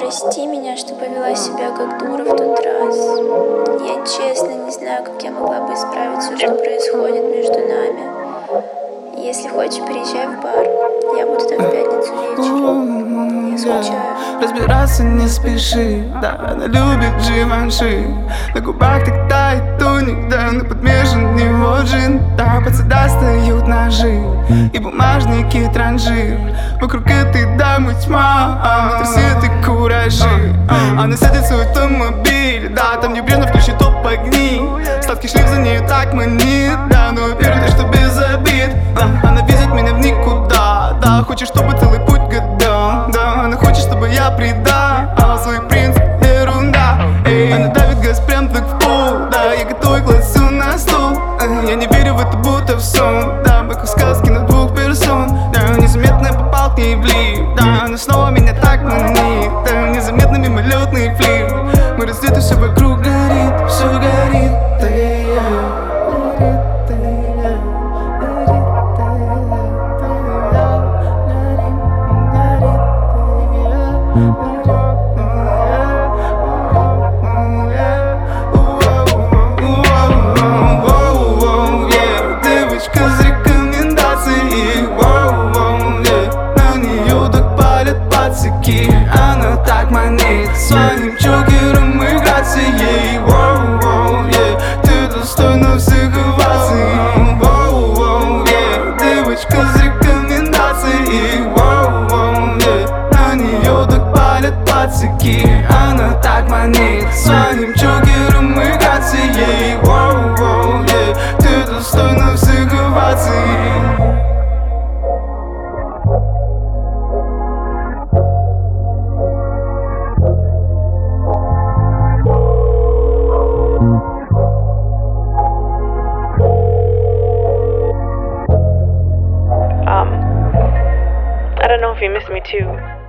прости меня, что повела себя как дура в тот раз. Я честно не знаю, как я могла бы исправить все, что происходит между нами. Если хочешь, переезжай в бар. Я буду там в пятницу вечером. Я скучаю. Разбираться не спеши, да, она любит Живанши. На губах так тает тоник, да, на подмешан него джин. Да, под достают ножи и бумажники транжир. Вокруг этой дамы тьма, трясет и куражи. Она садит в свой автомобиль, да, там небрежно включит топ огни. Сладкий шлейф за нею так манит, да, но верю, что без обид. Она везет меня в никуда, да, хочет, чтобы целый путь годам. Да, она хочет, чтобы я предал свой принцип, ерунда. Она давит газ прям так в пол, да, я готовый классу на стол. Я не верю в это, будто в сон, да, мы как в сказке на двух персон. Да, незаметно я попал к ней в лифт, да, она снова меня так манит. Да, незаметно мимолетный флирт. Мы раздеты, все вокруг горит, все горит, да, девочка с рекомендацией, на нее так палят пацаки. Она так манит своим чокером и грацией. Ты достойна всех оваций. Девочка с рекомендацией, на нее так палят пацаки. Она так манит своим чокером и грацией. Ты достойна всех оваций. I don't know if you miss me too.